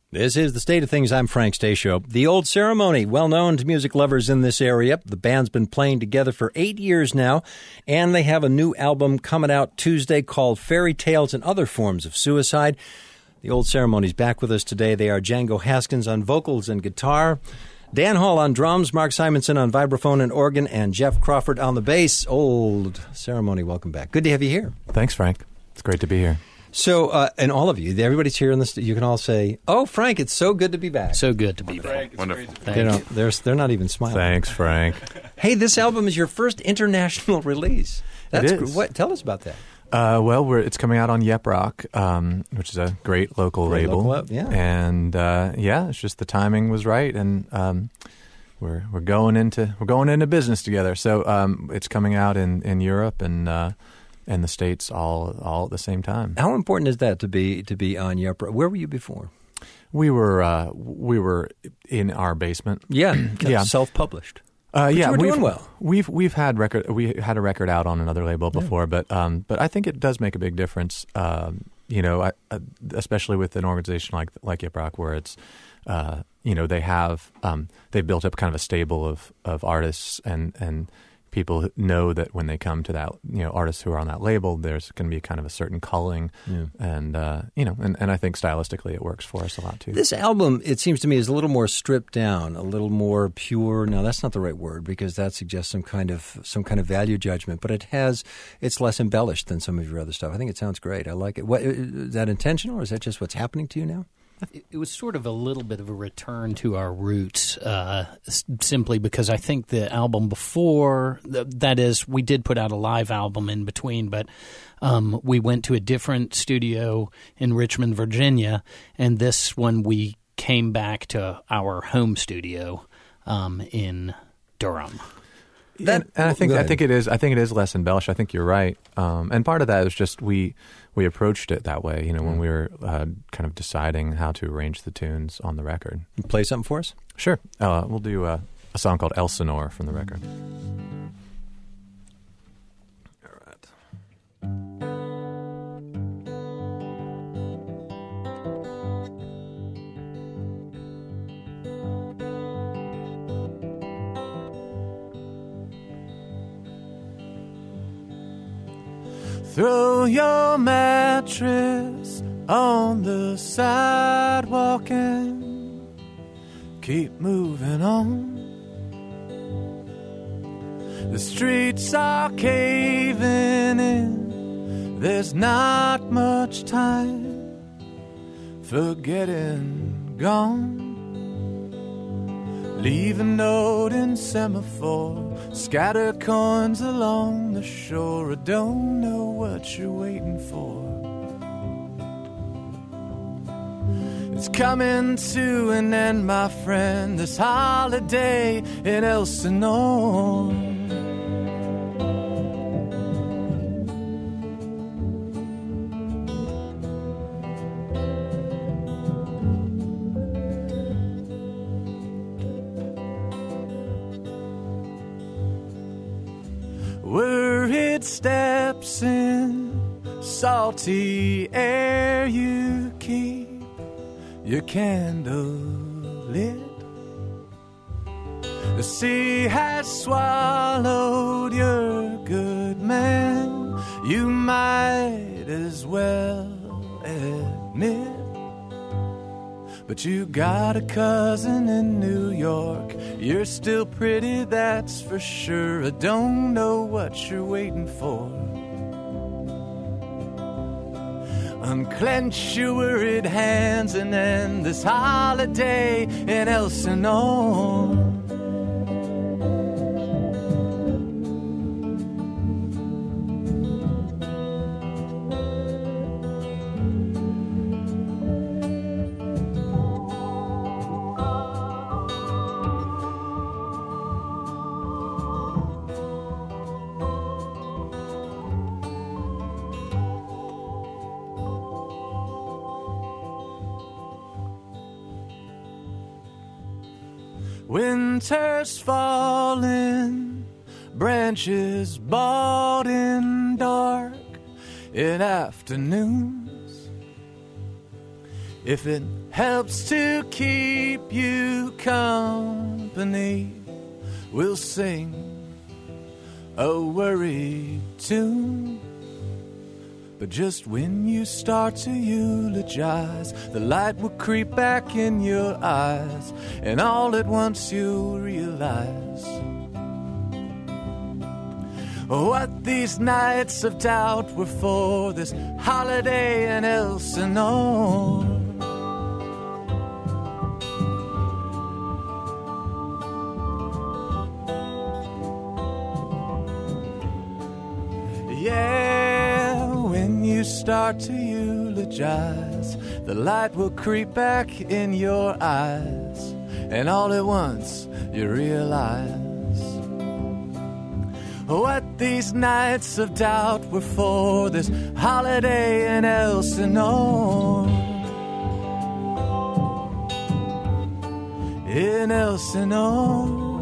This is The State of Things. I'm Frank Stasio. The Old Ceremony, well known to music lovers in this area. The band's been playing together for 8 years now, and they have a new album coming out Tuesday called Fairy Tales and Other Forms of Suicide. The Old Ceremony's back with us today. They are Django Haskins on vocals and guitar, Dan Hall on drums, Mark Simonson on vibraphone and organ, and Jeff Crawford on the bass. Old Ceremony, welcome back. Good to have you here. Thanks, Frank. It's great to be here. So, and all of you, everybody's here in this. You can all say, "Oh, Frank, it's so good to be back." So good to be back. Frank, wonderful. They're not even smiling. Thanks, Frank. Hey, this album is your first international release. It is. Tell us about that. It's coming out on Yep Rock, which is a great local label. Yeah. And it's just the timing was right, and we're going into business together. So it's coming out in Europe and the States all at the same time. How important is that to be on Yep Rock? Where were you before? We were in our basement. Yeah, yeah. Self-published. You were doing well. We had a record out on another label before, but I think it does make a big difference. Especially with an organization like Yep Rock, where it's they've built up kind of a stable of artists and people know that when they come to that, artists who are on that label, there's going to be kind of a certain culling, and I think stylistically it works for us a lot too. This album, it seems to me, is a little more stripped down, a little more pure. No, that's not the right word because that suggests some kind of value judgment. But it's less embellished than some of your other stuff. I think it sounds great. I like it. Is that intentional, or is that just what's happening to you now? It was sort of a little bit of a return to our roots, simply because I think the album before, that is, we did put out a live album in between, but we went to a different studio in Richmond, Virginia, and this one we came back to our home studio in Durham. I think it is less embellished. I think you're right, and part of that is just we approached it that way. When we were kind of deciding how to arrange the tunes on the record. You play something for us? Sure. We'll do a song called Elsinore from the record. All right. Throw your mattress on the sidewalk and keep moving on. The streets are caving in. There's not much time for getting gone. Leave a note in semaphore. Scatter coins along the shore. I don't know what you're waiting for. It's coming to an end, my friend, this holiday in Elsinore. Worried steps in salty air, you keep your candle lit. The sea has swallowed your good man, you might as well admit. But you got a cousin in New York. You're still pretty, that's for sure. I don't know what you're waiting for. Unclench your worried hands and end this holiday in Elsinore. Winter's falling, branches bald and dark in afternoons. If it helps to keep you company. We'll sing a worried tune, but just when you start to eulogize, the light will creep back in your eyes, and all at once you'll realize what these nights of doubt were for, this holiday in Elsinore. Yeah, when you start to eulogize, the light will creep back in your eyes, and all at once you realize what these nights of doubt were for, this holiday in Elsinore. In Elsinore.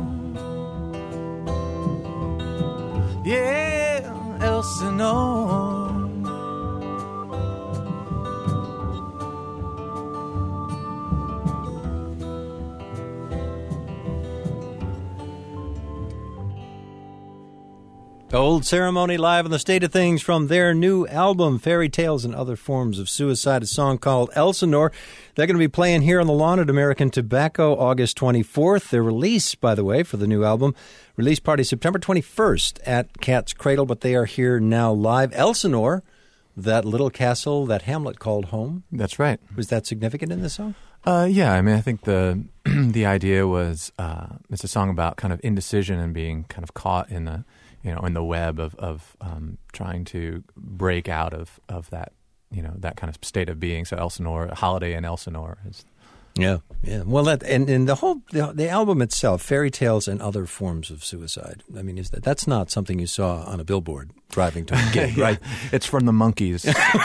Yeah, Elsinore. Old Ceremony live on the State of Things from their new album, Fairy Tales and Other Forms of Suicide, a song called Elsinore. They're going to be playing here on the lawn at American Tobacco August 24th. Their release, by the way, for the new album, release party September 21st at Cat's Cradle, but they are here now live. Elsinore, that little castle, that hamlet called home. That's right. Was that significant in this song? Yeah, I mean, I think the the idea was it's a song about kind of indecision and being kind of caught in the in the web of trying to break out of that that kind of state of being. So Elsinore, Holiday in Elsinore is. Yeah. Well, that and the whole the album itself, Fairy Tales and Other Forms of Suicide. I mean, that's not something you saw on a billboard driving to a gig, right? It's from the Monkees.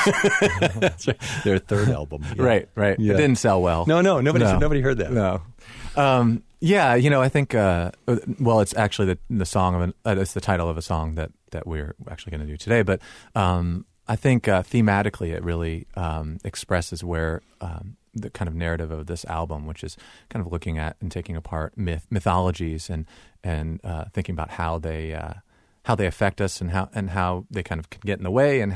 That's right. Their third album. Yeah. Right. Yeah. It didn't sell well. Nobody heard that. No. Yeah, I think. Well, it's actually the song of it's the title of a song that we're actually going to do today. But I think thematically, it really expresses where the kind of narrative of this album, which is kind of looking at and taking apart mythologies and thinking about how they affect us and how they kind of can get in the way and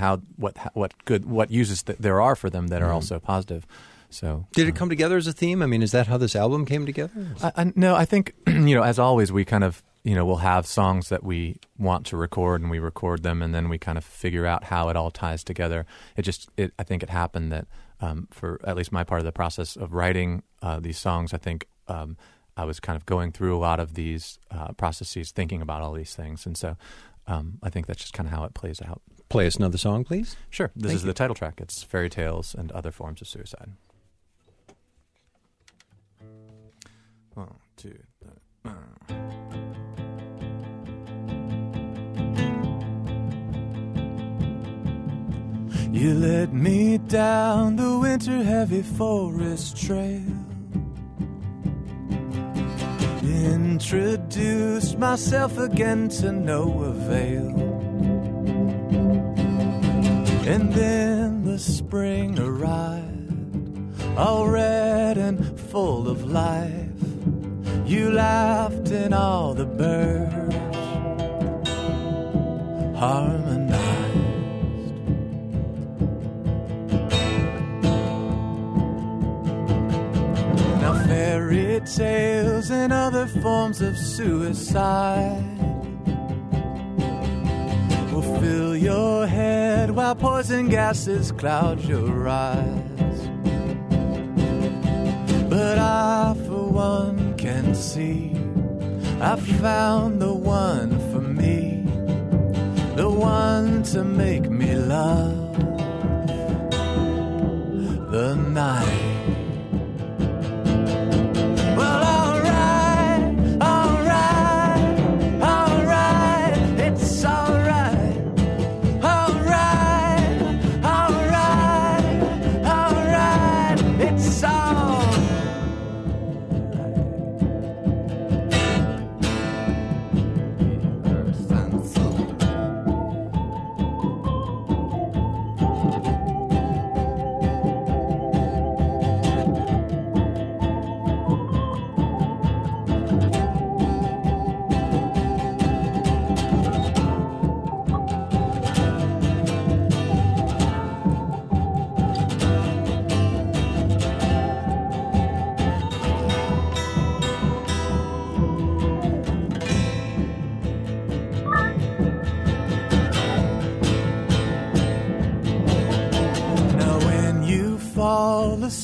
what uses there are for them that are also positive. So, did it come together as a theme? I mean, is that how this album came together? No, I think as always, we kind of we'll have songs that we want to record and we record them, and then we kind of figure out how it all ties together. I think it happened that for at least my part of the process of writing these songs, I think I was kind of going through a lot of these processes, thinking about all these things, and so I think that's just kind of how it plays out. Play us another song, please. Sure. This is the title track. It's Fairy Tales and Other Forms of Suicide. 1, 2, 3. You led me down the winter-heavy forest trail, introduced myself again to no avail, and then the spring arrived, all red and full of life. You laughed and all the birds harmonized. Now fairy tales and other forms of suicide will fill your head while poison gases cloud your eyes. But I, for one, can see I found the one for me, the one to make me love the night.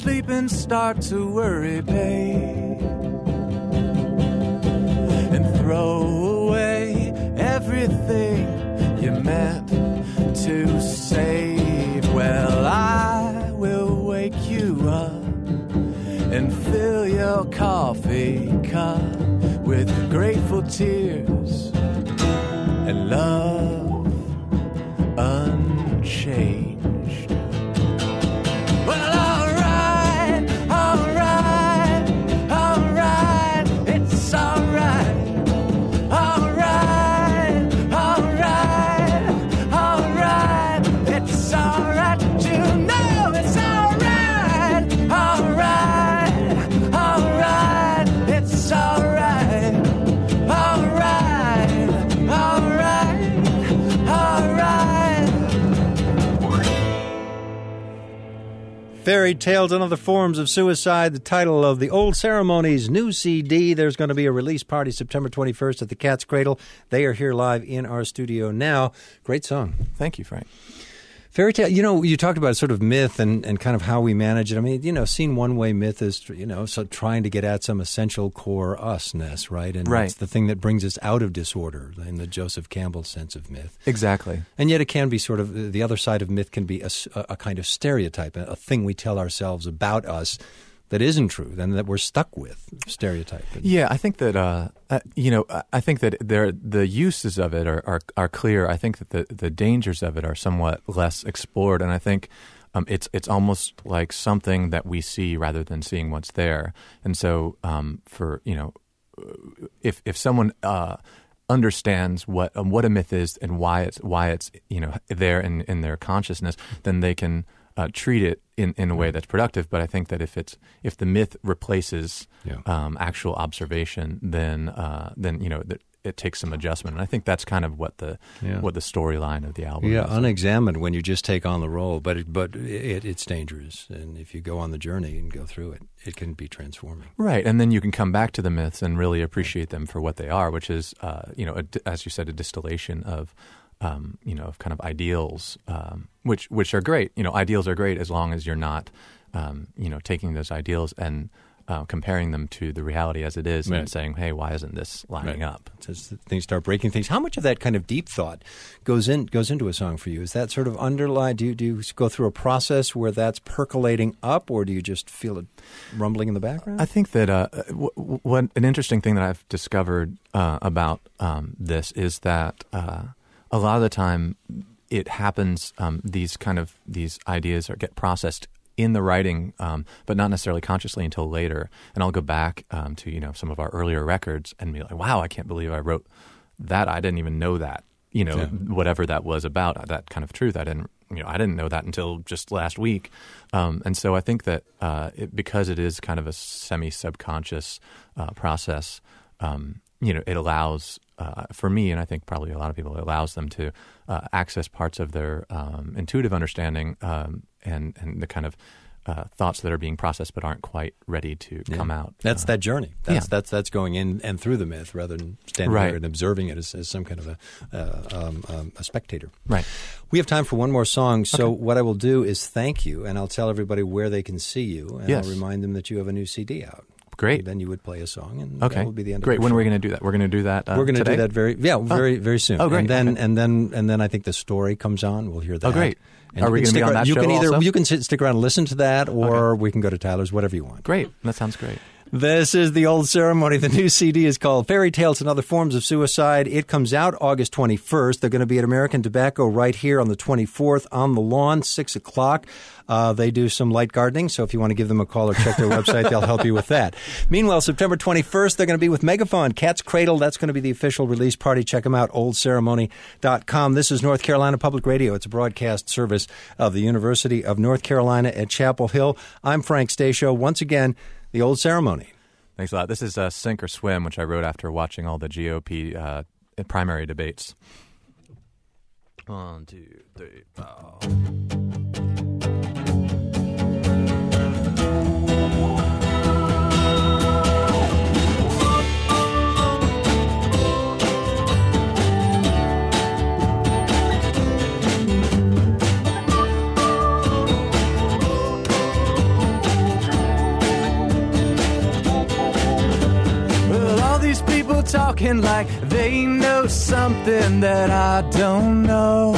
sleep and start to worry, babe, and throw away everything you meant to save. Well, I will wake you up and fill your coffee cup with grateful tears and love unchanged. Well, alright, alright, alright, it's alright. Alright, alright, alright, it's alright. You know it's alright. Alright, alright, it's alright. Alright, alright, alright. Fairy Tales and Other Forms of Suicide, the title of the Old Ceremony's new CD. There's going to be a release party September 21st at the Cat's Cradle. They are here live in our studio now. Great song. Thank you, Frank. Fairy tale, you talked about sort of myth and kind of how we manage it. I mean, seen one way, myth is, so trying to get at some essential core usness, right? And Right. it's the thing that brings us out of disorder in the Joseph Campbell sense of myth. Exactly. And yet it can be sort of, the other side of myth can be a kind of stereotype, a thing we tell ourselves about us that isn't true, and that we're stuck with, stereotype. Yeah, I think that I think that the uses of it are clear. I think that the dangers of it are somewhat less explored, and I think it's almost like something that we see rather than seeing what's there. And so, if someone understands what a myth is and why it's there in their consciousness, then they can treat it in a way that's productive. But I think that if the myth replaces actual observation, then it takes some adjustment. And I think that's kind of what the storyline of the album is. Unexamined, when you just take on the role, but it's dangerous. And if you go on the journey and go through it, it can be transforming. Right, and then you can come back to the myths and really appreciate them for what they are, which is, as you said, a distillation of of kind of ideals, which are great. Ideals are great as long as you're not, taking those ideals and comparing them to the reality as it is, right, and saying, hey, why isn't this lining up? As things start breaking things. How much of that kind of deep thought goes into a song for you? Is that sort of underlying? Do you go through a process where that's percolating up, or do you just feel it rumbling in the background? I think that an interesting thing that I've discovered about this is that a lot of the time it happens, these ideas get processed in the writing, but not necessarily consciously until later. And I'll go back to some of our earlier records and be like, wow, I can't believe I wrote that. I didn't even know that, whatever that was about, that kind of truth. I didn't know that until just last week. And so I think that because it is kind of a semi-subconscious process, it allows, for me, and I think probably a lot of people, it allows them to access parts of their intuitive understanding and the kind of thoughts that are being processed but aren't quite ready to come out. That's that journey. That's going in and through the myth rather than standing there and observing it as some kind of a spectator. Right. We have time for one more song, so what I will do is thank you, and I'll tell everybody where they can see you, and I'll remind them that you have a new CD out. Great. And then you would play a song, and that would be the end. Great. Of When are we going to do that? We're going to do that. We're going to do that very very soon. Oh, great. And then I think the story comes on. We'll hear that. Oh, great. And are we going to be on that you show can also? You can stick around and listen to that, or we can go to Tyler's, whatever you want. Great. That sounds great. This is The Old Ceremony. The new CD is called Fairy Tales and Other Forms of Suicide. It comes out August 21st. They're going to be at American Tobacco right here on the 24th on the lawn, 6 o'clock. They do some light gardening, so if you want to give them a call or check their website, they'll help you with that. Meanwhile, September 21st, they're going to be with Megafaun, Cat's Cradle. That's going to be the official release party. Check them out, oldceremony.com. This is North Carolina Public Radio. It's a broadcast service of the University of North Carolina at Chapel Hill. I'm Frank Stasio. Once again, The Old Ceremony. Thanks a lot. This is Sink or Swim, which I wrote after watching all the GOP primary debates. 1, 2, 3, 4. people talking like they know something that I don't know.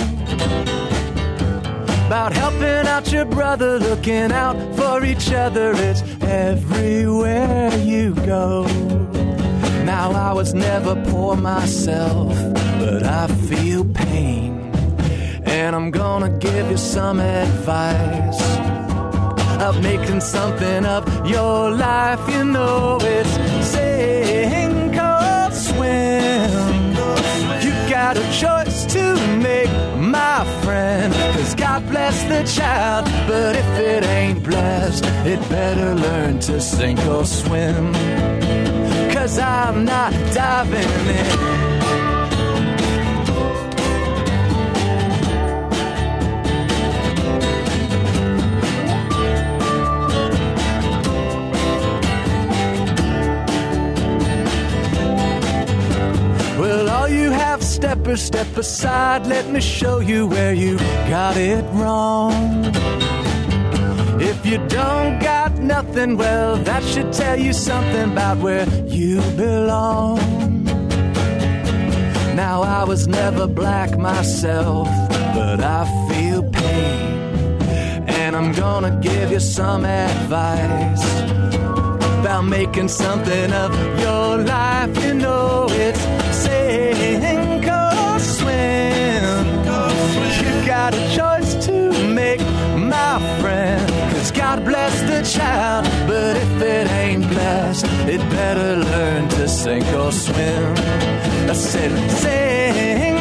About helping out your brother, looking out for each other, it's everywhere you go. Now I was never poor myself, but I feel pain, and I'm gonna give you some advice of making something of your life. You know it's sink or swim. You got a choice to make, my friend, 'cause God bless the child, but if it ain't blessed, it better learn to sink or swim, 'cause I'm not diving in. Well, all you have steppers, step aside. Let me show you where you got it wrong. If you don't got nothing, well, that should tell you something about where you belong. Now, I was never black myself, but I feel pain, and I'm gonna give you some advice about making something of your life. You know it's sink or swim. You got a choice to make, my friend, 'cause God bless the child, but if it ain't blessed, it better learn to sink or swim. I said sink